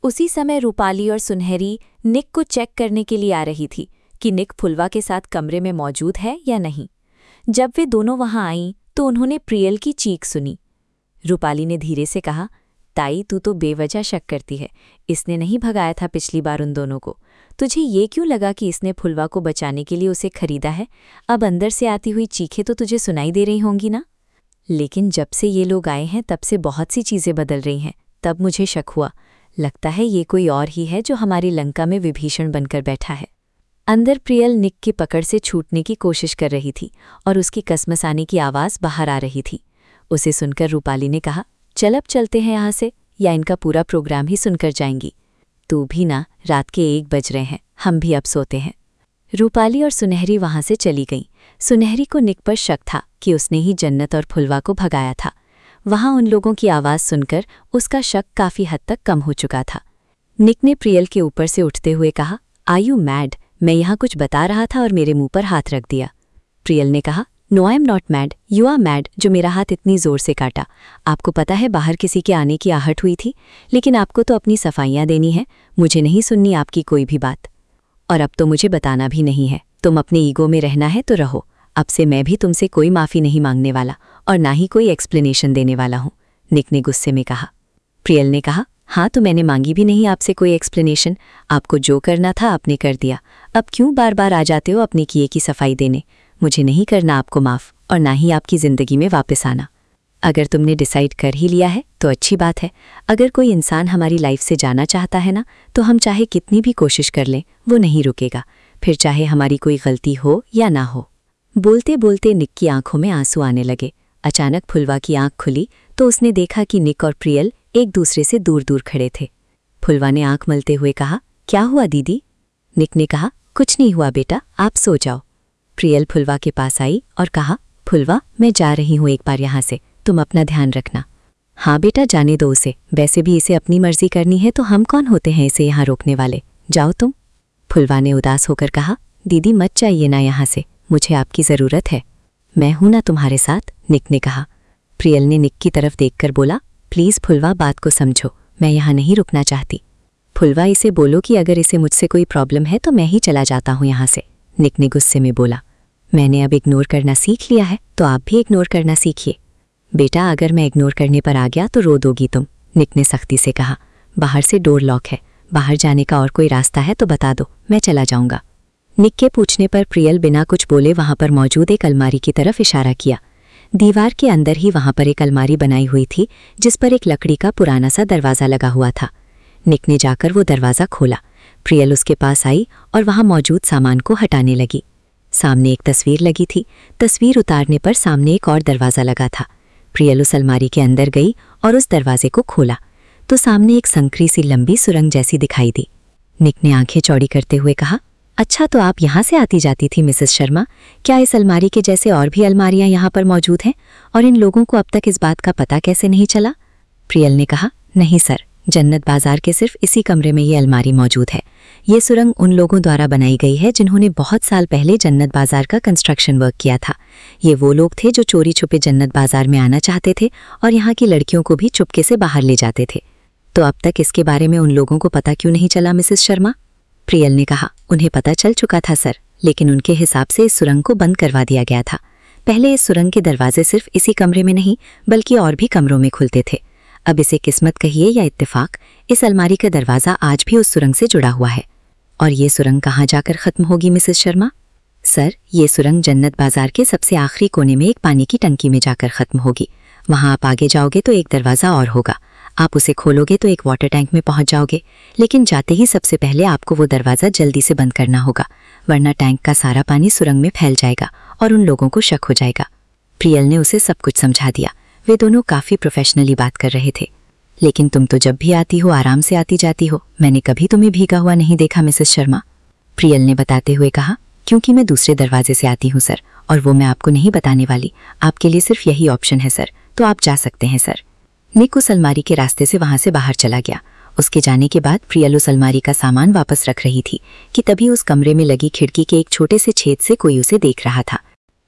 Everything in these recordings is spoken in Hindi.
उसी समय रूपाली और सुनहरी निक को चेक करने के लिए आ रही थी कि निक फुलवा के साथ कमरे में मौजूद है या नहीं। जब वे दोनों वहां आईं तो उन्होंने प्रियल की चीख सुनी। रूपाली ने धीरे से कहा, ताई तू तो बेवजह शक करती है, इसने नहीं भगाया था पिछली बार उन दोनों को। तुझे ये क्यों लगा कि इसने फुलवा को बचाने के लिए उसे खरीदा है? अब अंदर से आती हुई चीखें तो तुझे सुनाई दे रही होंगी ना? लेकिन जब से ये लोग आए हैं तब से बहुत सी चीज़ें बदल रही हैं। तब मुझे शक हुआ, लगता है ये कोई और ही है जो हमारी लंका में विभीषण बनकर बैठा है। अंदर प्रियल निक की पकड़ से छूटने की कोशिश कर रही थी और उसकी कसमसाने की आवाज़ बाहर आ रही थी। उसे सुनकर रूपाली ने कहा, चल अब चलते हैं यहाँ से, या इनका पूरा प्रोग्राम ही सुनकर जाएंगी। तू भी ना, रात के 1 बज रहे हैं, हम भी अब सोते हैं। रूपाली और सुनहरी वहां से चली गईं। सुनहरी को निक पर शक था कि उसने ही जन्नत और फुलवा को भगाया था। वहां उन लोगों की आवाज़ सुनकर उसका शक काफ़ी हद तक कम हो चुका था। निक ने प्रियल के ऊपर से उठते हुए कहा, आर यू मैड? मैं यहाँ कुछ बता रहा था और मेरे मुंह पर हाथ रख दिया। प्रियल ने कहा, no I am not mad, you are mad, जो मेरा हाथ इतनी ज़ोर से काटा। आपको पता है बाहर किसी के आने की आहट हुई थी, लेकिन आपको तो अपनी सफाइयाँ देनी है, मुझे नहीं सुननी आपकी कोई भी बात। और अब तो मुझे बताना भी नहीं है, तुम अपने ईगो में रहना है तो रहो। अब से मैं भी तुमसे कोई माफ़ी नहीं मांगने वाला और ना ही कोई एक्सप्लेनेशन देने वाला हूँ, निक ने गुस्से में कहा। प्रियल ने कहा, हाँ तो मैंने मांगी भी नहीं आपसे कोई एक्सप्लेनेशन, आपको जो करना था आपने कर दिया, अब क्यों बार बार आ जाते हो अपने किए की सफाई देने? मुझे नहीं करना आपको माफ़ और ना ही आपकी ज़िंदगी में वापस आना। अगर तुमने डिसाइड कर ही लिया है तो अच्छी बात है। अगर कोई इंसान हमारी लाइफ से जाना चाहता है ना, तो हम चाहे कितनी भी कोशिश कर लें वो नहीं रुकेगा, फिर चाहे हमारी कोई गलती हो या ना हो। बोलते बोलते निक की आंखों में आंसू आने लगे। अचानक फुलवा की आंख खुली तो उसने देखा कि निक और प्रियल एक दूसरे से दूर दूर खड़े थे। फुलवा ने आंख मलते हुए कहा, क्या हुआ दीदी? निक ने कहा, कुछ नहीं हुआ बेटा, आप सो जाओ। प्रियल फुलवा के पास आई और कहा, फुलवा मैं जा रही हूँ एक बार यहाँ से, तुम अपना ध्यान रखना। हाँ बेटा जाने दो उसे, वैसे भी इसे अपनी मर्जी करनी है तो हम कौन होते हैं इसे यहाँ रोकने वाले, जाओ तुम। फुलवा ने उदास होकर कहा, दीदी मत जाइए ना यहाँ से, मुझे आपकी ज़रूरत है। मैं हूं ना तुम्हारे साथ, निक ने कहा। प्रियल ने निक की तरफ देखकर बोला, प्लीज़ फुलवा बात को समझो, मैं यहाँ नहीं रुकना चाहती। फुलवा इसे बोलो कि अगर इसे मुझसे कोई प्रॉब्लम है तो मैं ही चला जाता हूँ यहाँ से, निक ने गुस्से में बोला। मैंने अब इग्नोर करना सीख लिया है तो आप भी इग्नोर करना सीखिए। बेटा अगर मैं इग्नोर करने पर आ गया तो रो दोगी तुम, निक ने सख्ती से कहा। बाहर से डोर लॉक है, बाहर जाने का और कोई रास्ता है तो बता दो, मैं चला जाऊंगा। निक के पूछने पर प्रियल बिना कुछ बोले वहां पर मौजूद एक अलमारी की तरफ इशारा किया। दीवार के अंदर ही वहां पर एक अलमारी बनाई हुई थी जिस पर एक लकड़ी का पुराना सा दरवाज़ा लगा हुआ था। निक ने जाकर वो दरवाज़ा खोला। प्रियल उसके पास आई और वहां मौजूद सामान को हटाने लगी। सामने एक तस्वीर लगी थी, तस्वीर उतारने पर सामने एक और दरवाज़ा लगा था। प्रियल उस अलमारी के अंदर गई और उस दरवाजे को खोला तो सामने एक संकरी सी लंबी सुरंग जैसी दिखाई दी। निक ने आंखें चौड़ी करते हुए कहा, अच्छा तो आप यहाँ से आती जाती थी मिसेस शर्मा, क्या इस अलमारी के जैसे और भी अलमारियाँ यहाँ पर मौजूद हैं और इन लोगों को अब तक इस बात का पता कैसे नहीं चला? प्रियल ने कहा, नहीं सर, जन्नत बाजार के सिर्फ इसी कमरे में ये अलमारी मौजूद है। ये सुरंग उन लोगों द्वारा बनाई गई है जिन्होंने बहुत साल पहले जन्नत बाजार का कंस्ट्रक्शन वर्क किया था। ये वो लोग थे जो चोरी छुपे जन्नत बाजार में आना चाहते थे और यहाँ की लड़कियों को भी चुपके से बाहर ले जाते थे। तो अब तक इसके बारे में उन लोगों को पता क्यों नहीं चला मिसेस शर्मा? प्रियल ने कहा, उन्हें पता चल चुका था सर, लेकिन उनके हिसाब से इस सुरंग को बंद करवा दिया गया था। पहले इस सुरंग के दरवाजे सिर्फ इसी कमरे में नहीं बल्कि और भी कमरों में खुलते थे। अब इसे किस्मत कहिए या इत्तेफाक, इस अलमारी का दरवाज़ा आज भी उस सुरंग से जुड़ा हुआ है। और ये सुरंग कहाँ जाकर ख़त्म होगी मिसेस शर्मा? सर, ये सुरंग जन्नत बाजार के सबसे आखिरी कोने में एक पानी की टंकी में जाकर ख़त्म होगी। वहाँ आप आगे जाओगे तो एक दरवाज़ा और होगा, आप उसे खोलोगे तो एक वाटर टैंक में पहुँच जाओगे, लेकिन जाते ही सबसे पहले आपको वो दरवाज़ा जल्दी से बंद करना होगा, वरना टैंक का सारा पानी सुरंग में फैल जाएगा और उन लोगों को शक हो जाएगा। प्रियल ने उसे सब कुछ समझा दिया। वे दोनों काफ़ी प्रोफेशनली बात कर रहे थे। लेकिन तुम तो जब भी आती हो आराम से आती जाती हो, मैंने कभी तुम्हें भीगा हुआ नहीं देखा मिसेस शर्मा, प्रियल ने बताते हुए कहा। क्योंकि मैं दूसरे दरवाजे से आती हूँ सर, और वो मैं आपको नहीं बताने वाली, आपके लिए सिर्फ यही ऑप्शन है सर, तो आप जा सकते हैं सर। निक उस अलमारी के रास्ते से वहां से बाहर चला गया। उसके जाने के बाद प्रियल उस अलमारी का सामान वापस रख रही थी कि तभी उस कमरे में लगी खिड़की के एक छोटे से छेद से कोई उसे देख रहा था।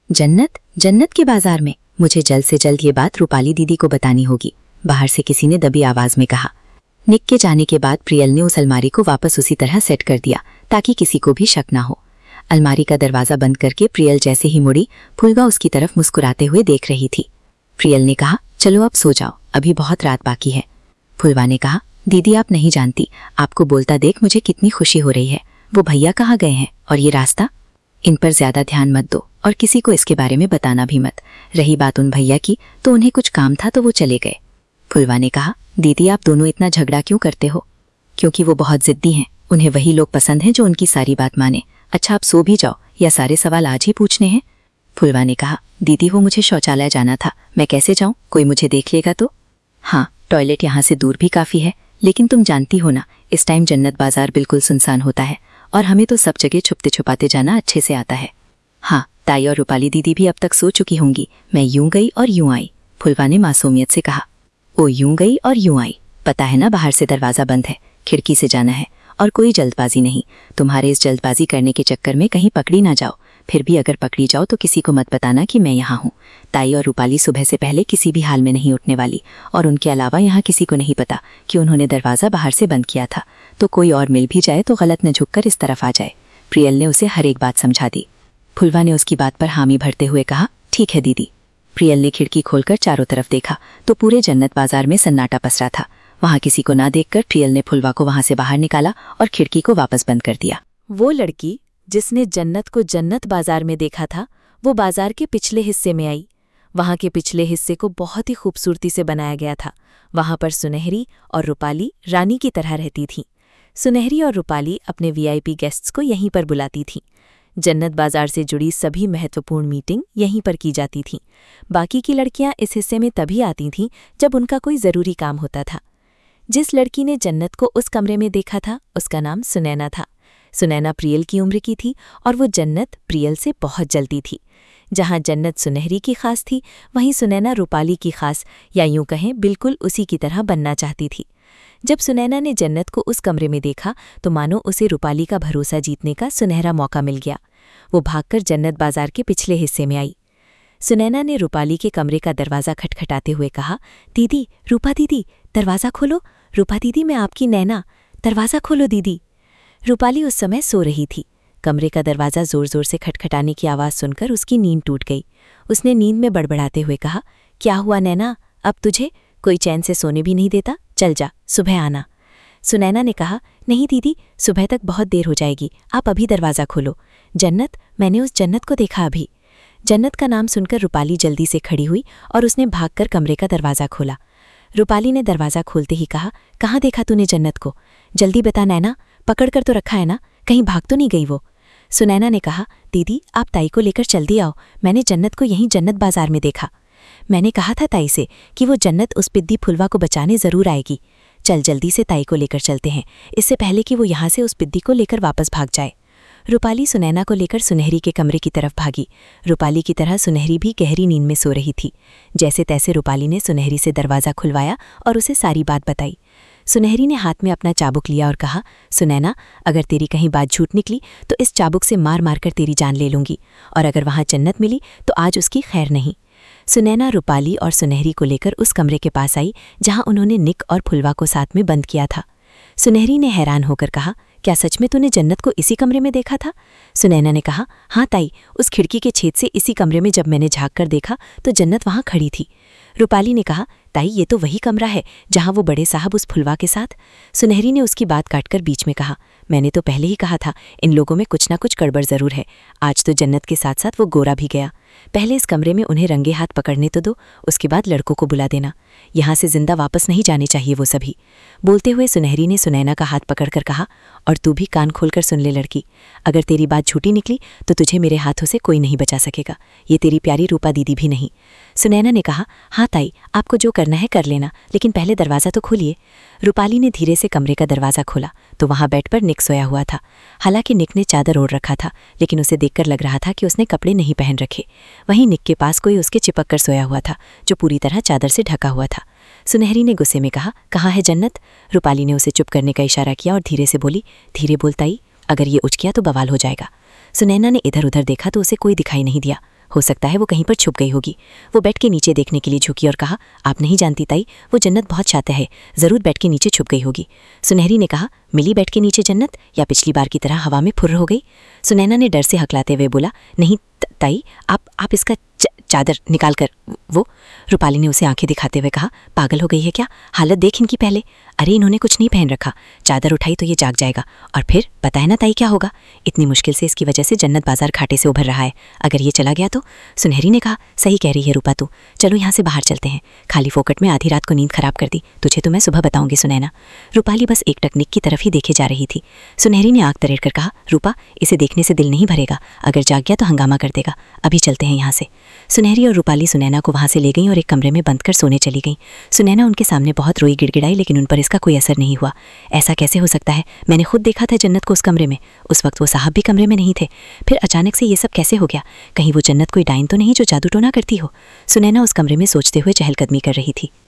जन्नत के बाजार में, मुझे जल्द से जल्द ये बात रूपाली दीदी को बतानी होगी, बाहर से किसी ने दबी आवाज में कहा। निक के जाने के बाद प्रियल ने उस अलमारी को वापस उसी तरह सेट कर दिया ताकि किसी को भी शक ना हो। अलमारी का दरवाजा बंद करके प्रियल जैसे ही मुड़ी, फुलवा उसकी तरफ मुस्कुराते हुए देख रही थी। प्रियल ने कहा, चलो अब सो जाओ, अभी बहुत रात बाकी है। फुलवा ने कहा, दीदी आप नहीं जानती, आपको बोलता देख मुझे कितनी खुशी हो रही है। वो भैया कहाँ गए हैं और ये रास्ता? इन पर ज्यादा ध्यान मत दो और किसी को इसके बारे में बताना भी मत। रही बात उन भैया की, तो उन्हें कुछ काम था तो वो चले गए। फुलवा ने कहा, दीदी आप दोनों इतना झगड़ा क्यों करते हो? क्योंकि वो बहुत जिद्दी हैं, उन्हें वही लोग पसंद हैं जो उनकी सारी बात माने। अच्छा आप सो भी जाओ, या सारे सवाल आज ही पूछने हैं? फुलवा ने कहा, दीदी वो मुझे शौचालय जाना था, मैं कैसे जाऊं? कोई मुझे देख लेगा तो? हाँ, टॉयलेट यहाँ से दूर भी काफी है, लेकिन तुम जानती हो ना, इस टाइम जन्नत बाजार बिल्कुल सुनसान होता है और हमें तो सब जगह छुपते छुपाते जाना अच्छे से आता है। हाँ, ताई और रूपाली दीदी भी अब तक सो चुकी होंगी, मैं यूं गई और यूं आई। फुलवा ने मासूमियत से कहा, ओ यूं गई और यूं आई, पता है ना बाहर से दरवाजा बंद है, खिड़की से जाना है और कोई जल्दबाजी नहीं। तुम्हारे इस जल्दबाजी करने के चक्कर में कहीं पकड़ी ना जाओ, फिर भी अगर पकड़ी जाओ तो किसी को मत बताना कि मैं यहाँ हूँ। ताई और रूपाली सुबह से पहले किसी भी हाल में नहीं उठने वाली और उनके अलावा यहाँ किसी को नहीं पता कि उन्होंने दरवाज़ा बाहर से बंद किया था। तो कोई और मिल भी जाए तो गलत न झुककर इस तरफ आ जाए। प्रियल ने उसे हर एक बात समझा दी। फुलवा ने उसकी बात पर हामी भरते हुए कहा, ठीक है दीदी। प्रियल ने खिड़की खोलकर चारों तरफ देखा तो पूरे जन्नत बाजार में सन्नाटा पसरा था। वहां किसी को ना देखकर प्रियल ने फुलवा को वहां से बाहर निकाला और खिड़की को वापस बंद कर दिया। वो लड़की जिसने जन्नत को जन्नत बाजार में देखा था, वो बाजार के पिछले हिस्से में आई। वहां के पिछले हिस्से को बहुत ही खूबसूरती से बनाया गया था। वहां पर सुनहरी और रूपाली रानी की तरह रहती थीं। सुनहरी और रूपाली अपने वीआईपी गेस्ट्स को यहीं पर बुलाती थीं। जन्नत बाजार से जुड़ी सभी महत्वपूर्ण मीटिंग यहीं पर की जाती थीं। बाकी की लड़कियां इस हिस्से में तभी आती थीं जब उनका कोई ज़रूरी काम होता था। जिस लड़की ने जन्नत को उस कमरे में देखा था, उसका नाम सुनैना था। सुनैना प्रियल की उम्र की थी और वो जन्नत प्रियल से बहुत जलती थी। जहाँ जन्नत सुनहरी की खास थी, वहीं सुनैना रूपाली की खास, या यूं कहें बिल्कुल उसी की तरह बनना चाहती थी। जब सुनैना ने जन्नत को उस कमरे में देखा तो मानो उसे रूपाली का भरोसा जीतने का सुनहरा मौका मिल गया। वो भागकर जन्नत बाजार के पिछले हिस्से में आई। सुनैना ने रूपाली के कमरे का दरवाज़ा खटखटाते हुए कहा, दीदी, रूपा दीदी, दरवाज़ा खोलो। रूपा दीदी, मैं आपकी नैना, दरवाज़ा खोलो दीदी। रूपाली उस समय सो रही थी। कमरे का दरवाज़ा ज़ोर ज़ोर से खटखटाने की आवाज़ सुनकर उसकी नींद टूट गई। उसने नींद में बड़बड़ाते हुए कहा, क्या हुआ नैना, अब तुझे कोई चैन से सोने भी नहीं देता? चल जा, सुबह आना। सुनैना ने कहा, नहीं दीदी, सुबह तक बहुत देर हो जाएगी, आप अभी दरवाज़ा खोलो। जन्नत, मैंने उस जन्नत को देखा अभी। जन्नत का नाम सुनकर रूपाली जल्दी से खड़ी हुई और उसने भागकर कमरे का दरवाज़ा खोला। रूपाली ने दरवाज़ा खोलते ही कहा, कहाँ देखा तूने जन्नत को? जल्दी बता नैना, पकड़ कर तो रखा है ना, कहीं भाग तो नहीं गई वो? सुनैना ने कहा, दीदी आप ताई को लेकर जल्दी आओ, मैंने जन्नत को यहीं जन्नत बाजार में देखा। मैंने कहा था ताई से कि वो जन्नत उस पिद्दी फुलवा को बचाने ज़रूर आएगी। चल जल्दी से ताई को लेकर चलते हैं, इससे पहले कि वो यहाँ से उस पिद्दी को लेकर वापस भाग जाए। रूपाली सुनैना को लेकर सुनहरी के कमरे की तरफ भागी। रूपाली की तरह सुनहरी भी गहरी नींद में सो रही थी। जैसे तैसे रूपाली ने सुनहरी से दरवाज़ा खुलवाया और उसे सारी बात बताई। सुनहरी ने हाथ में अपना चाबुक लिया और कहा, सुनैना, अगर तेरी कहीं बात झूठ निकली तो इस चाबुक से मार मार कर तेरी जान ले लूँगी, और अगर वहाँ जन्नत मिली तो आज उसकी खैर नहीं। सुनैना रूपाली और सुनहरी को लेकर उस कमरे के पास आई जहाँ उन्होंने निक और फुलवा को साथ में बंद किया था। सुनहरी ने हैरान होकर कहा, क्या सच में तूने जन्नत को इसी कमरे में देखा था? सुनैना ने कहा, हाँ ताई, उस खिड़की के छेद से इसी कमरे में जब मैंने झाँक कर देखा तो जन्नत वहाँ खड़ी थी। रूपाली ने कहा, ताई ये तो वही कमरा है जहाँ वो बड़े साहब उस फुलवा के साथ। सुनहरी ने उसकी बात काटकर बीच में कहा, मैंने तो पहले ही कहा था इन लोगों में कुछ ना कुछ गड़बड़ ज़रूर है। आज तो जन्नत के साथ साथ वो गोरा भी गया। पहले इस कमरे में उन्हें रंगे हाथ पकड़ने तो दो, उसके बाद लड़कों को बुला देना। यहाँ से जिंदा वापस नहीं जाने चाहिए वो सभी। बोलते हुए सुनहरी ने सुनैना का हाथ पकड़कर कहा, और तू भी कान खोलकर सुन ले लड़की, अगर तेरी बात झूठी निकली तो तुझे मेरे हाथों से कोई नहीं बचा सकेगा, ये तेरी प्यारी रूपा दीदी भी नहीं। सुनैना ने कहा, हाँ ताई, आपको जो करना है कर लेना, लेकिन पहले दरवाज़ा तो खोलिए। रूपाली ने धीरे से कमरे का दरवाज़ा खोला तो वहाँ बेड पर निक सोया हुआ था। हालांकि निक ने चादर ओढ़ रखा था, लेकिन उसे देखकर लग रहा था कि उसने कपड़े नहीं पहन रखे। वहीं निक के पास कोई उसके चिपक कर सोया हुआ था, जो पूरी तरह चादर से ढका हुआ था। सुनहरी ने गुस्से में कहा, कहाँ है जन्नत? रूपाली ने उसे चुप करने का इशारा किया और धीरे से बोली, धीरे बोल ताई, अगर ये उठ गया तो बवाल हो जाएगा। सुनैना ने इधर उधर देखा तो उसे कोई दिखाई नहीं दिया। हो सकता है वो कहीं पर छुप गई होगी। वो बेड के नीचे देखने के लिए झुकी और कहा, आप नहीं जानती ताई, वो जन्नत बहुत चाहता है, ज़रूर बेड के नीचे छुप गई होगी। सुनहरी ने कहा, मिली बेड के नीचे जन्नत, या पिछली बार की तरह हवा में फुर्र हो गई? सुनैना ने डर से हकलाते हुए बोला, नहीं ताई, आप इसका चादर निकाल कर। वो रूपाली ने उसे आंखें दिखाते हुए कहा, पागल हो गई है क्या? हालत देख इनकी पहले। अरे इन्होंने कुछ नहीं पहन रखा, चादर उठाई तो ये जाग जाएगा, और फिर पता है ना ताई क्या होगा? इतनी मुश्किल से इसकी वजह से जन्नत बाजार घाटे से उभर रहा है, अगर ये चला गया तो? सुनहरी ने कहा, सही कह रही है रूपा तू, चलो यहाँ से बाहर चलते हैं, खाली फोकट में आधी रात को नींद खराब कर दी, तुझे तो मैं सुबह बताऊंगी सुनैना। रूपाली बस एक टक निक की तरफ ही देखे जा रही थी। सुनहरी ने आंख तरेड़ कर कहा, रूपा इसे देखने से दिल नहीं भरेगा, अगर जाग गया तो हंगामा कर देगा, अभी चलते हैं यहाँ से। सुनहरी और रूपाली सुनैना को वहाँ से ले गईं और एक कमरे में बंद कर सोने चली गईं। सुनैना उनके सामने बहुत रोई गिड़गिड़ाई, लेकिन उन पर इसका कोई असर नहीं हुआ। ऐसा कैसे हो सकता है? मैंने खुद देखा था जन्नत को उस कमरे में, उस वक्त वो साहब भी कमरे में नहीं थे, फिर अचानक से ये सब कैसे हो गया? कहीं वो जन्नत कोई डाइन तो नहीं जो जादू टोना करती हो? सुनैना उस कमरे में सोचते हुए चहलकदमी कर रही थी।